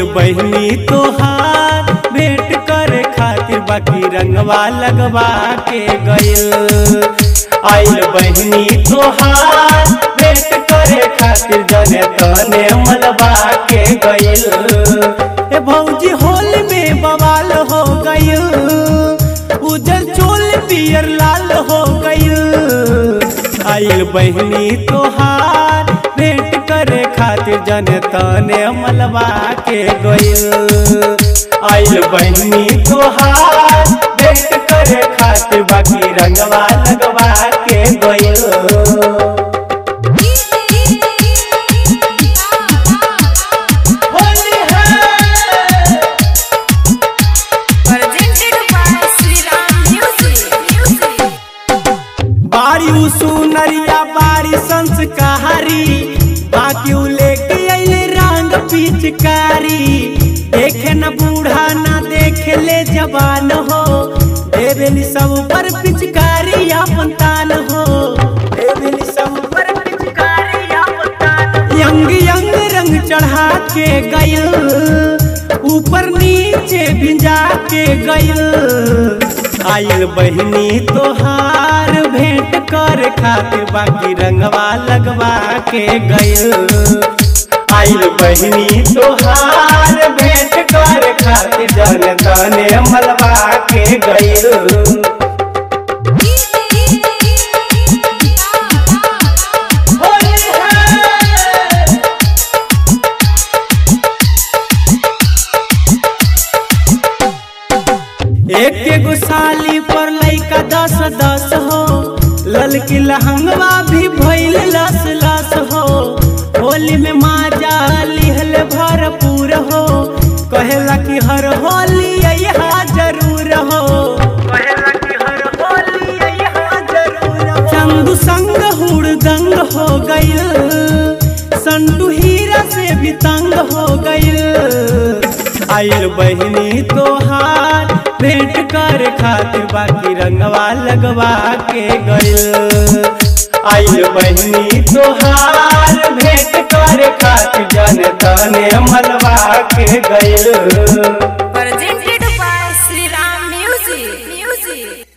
बहनी तोहार भेंट करे खातिर बाकी रंगवा लगवा के गइल। आइल बहनी तोहार भेंट करे खातिर जने तने मलबा के गइल। ए भौजी होली में बवाल हो गइल, उजर चोल पियर लाल हो गइल। आइल बहनी तोहार भेंट करे खातिर जने तने मलबा के गइल। आइल बहनी तोहार भेंट करे खातिर बाकी रंगवा लगवा के गइल। बारी सुनरिया बारी संस्कारी बाकी लेके अइले रंग पिचकारी। देखे न बूढ़ा न देखे ले जवान हो, देवेली सब पर पिचकारी आपन तान हो, देवेली सब पर पिचकारी आपन तान। यंग यंग रंग चढ़ा के गइल, ऊपर नीचे भिंजा के गइल। आइल बहनी तोहार भेंट करे खातिर बाकी रंगवा लगवा के गइल। आइल बहनी तोहार भेंट करे खातिर जने तने मलबा के गइल। एक साली पर लइका 10-10 हो, ललकी लहंगवा भी भइल लस लस हो। होली में माजा लिहल भरपूर हो, कहेला कि हर होली यहाँ जरूर हो, कहेला कि हर होली यहाँ जरूर हो। चंदू संग हुड़दंग हो गइल, संटू हीरा से भी तंग हो गइल। आइल बहनी तोहार भेंट करे खातिर बाकी रंगवा लगवा के गइल। आइल बहनी तोहार भेंट करे खातिर जने तने मलबा के गइल। Presented by Shri Ram Music.